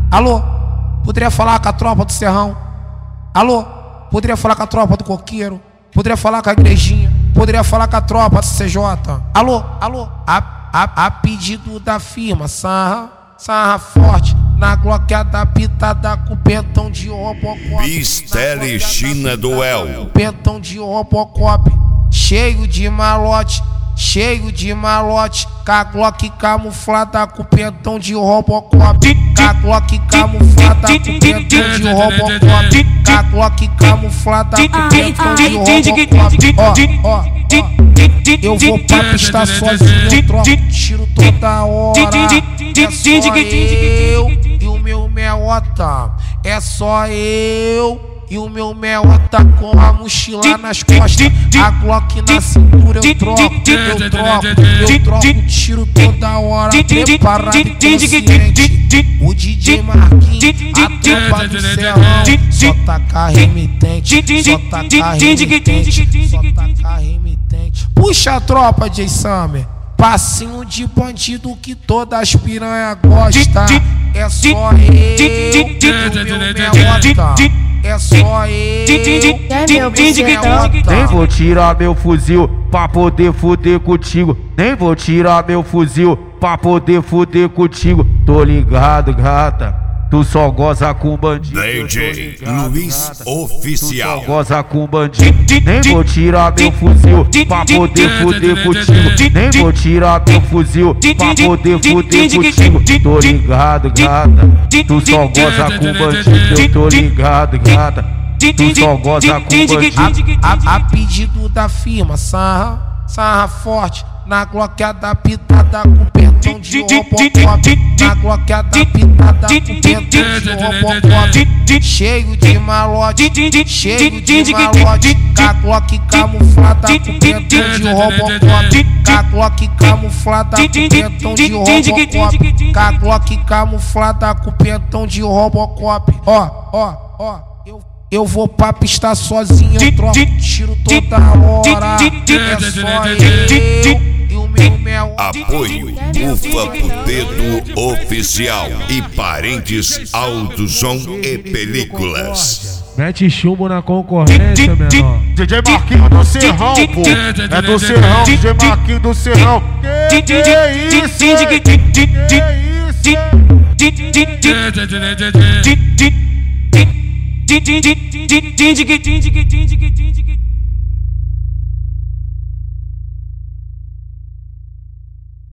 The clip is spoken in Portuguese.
Alô, poderia falar com a tropa do Serrão? Alô, poderia falar com a tropa do Coqueiro? Poderia falar com a igrejinha? Poderia falar com a tropa do CJ? Alô, a pedido da firma, sarra forte, na gloqueada pitada com pentão de Robocop. Bistele China Duel. Pentão de Robocop, cheio de malote, com a Glock camuflada com pentão de Robocop. Com a Glock camuflada com pentão de Robocop. Com a Glock camuflada com pentão de Robocop. Ó, eu vou pra pista sozinho, troco tiro toda hora. É só eu e o meu meota. É só eu e o meu meota com a mochila nas costas, a Glock na cintura. Eu troco tiro toda hora, preparado e consciente. O DJ Marquinhos, a tropa do Serrão, só taca remitente, só taca remitente. Puxa a tropa, Jay Summer, passinho de bandido que todas as piranha gosta. É só eu e o meu meota. É só eu, nem vou tirar meu fuzil pra poder fuder contigo. Nem vou tirar meu fuzil pra poder fuder contigo. Tô ligado, gata, tu só goza com bandido. DJ Luiz Oficial. Tu só goza com bandido. Nem vou tirar meu fuzil pra poder fuder contigo. Nem vou tirar meu fuzil pra poder fuder contigo. Tô ligado, gata, tu só goza com bandido. Eu tô ligado, gata, tu só goza com bandido. A pedido da firma, sarra forte, na gloqueada pitada com pentão de Robocop. Na gloqueada pitada com pentão de Robocop, cheio de malote, com a Glock camuflada com pentão de Robocop. Com a Glock camuflada com pentão de Robocop. Com a Glock camuflada com pentão de Robocop. Ó, eu vou pra pista sozinho, eu troco tiro toda hora. É só eu e o meu mel. Apoio Ufa Putedo Oficial e Parentes Autosom e Películas. Mete chumbo na concorrência, menor. DJ Marquinhos do Serrão, pô. É do Serrão, DJ Marquinhos do Serrão. Que é isso? Que é isso?